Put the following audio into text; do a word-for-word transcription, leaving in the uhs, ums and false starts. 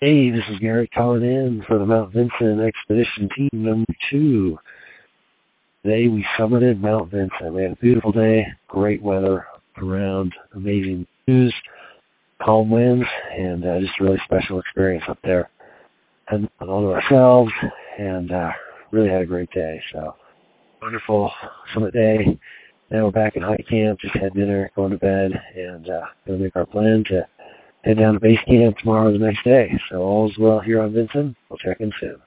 Hey, this is Garrett calling in for the Mount Vinson Expedition Team Number two. Today we summited Mount Vinson. We had a beautiful day, great weather around, amazing views, calm winds, and uh, just a really special experience up there. And all to ourselves, and uh, really had a great day. So, wonderful summit day. Now we're back in hike camp, just had dinner, going to bed, and uh, going to make our plan to head down to base camp tomorrow or the next day. So all's well here on Vinson. We'll check in soon.